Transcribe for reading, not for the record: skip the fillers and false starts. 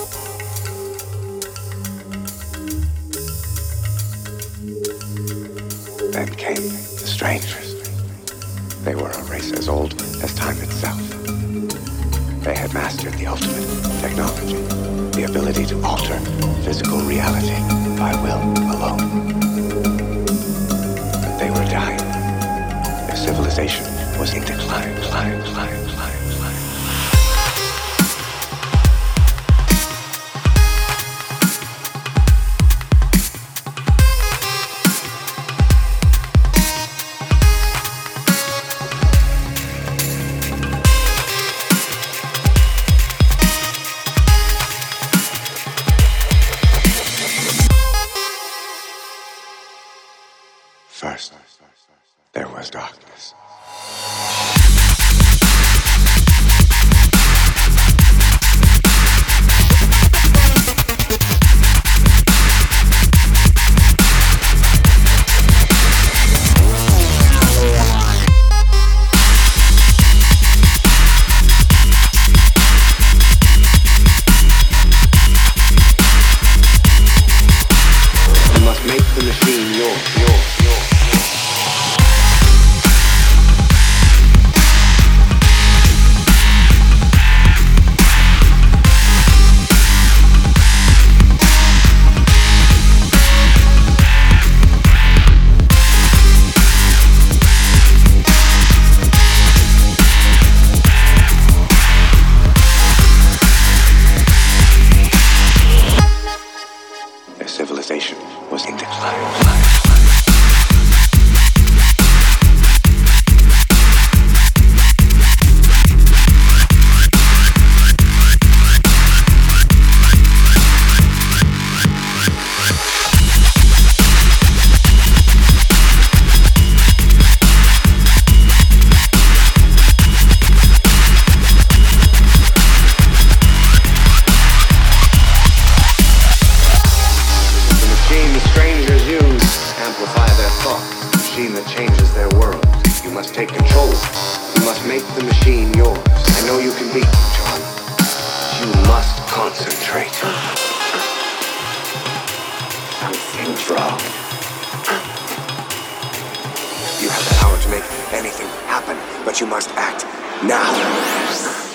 Then came the strangers. They were a race as old as time itself. They had mastered the ultimate technology, the ability to alter physical reality by will alone. But they were dying. Their civilization was in decline, decline, decline, decline, decline. First, there was darkness. You must make the machine yours. Their civilization was in decline. Machine that changes their world. You must take control. You must make the machine yours. I know you can beat them, John. You must concentrate. Something's wrong. You have the power to make anything happen, but you must act now.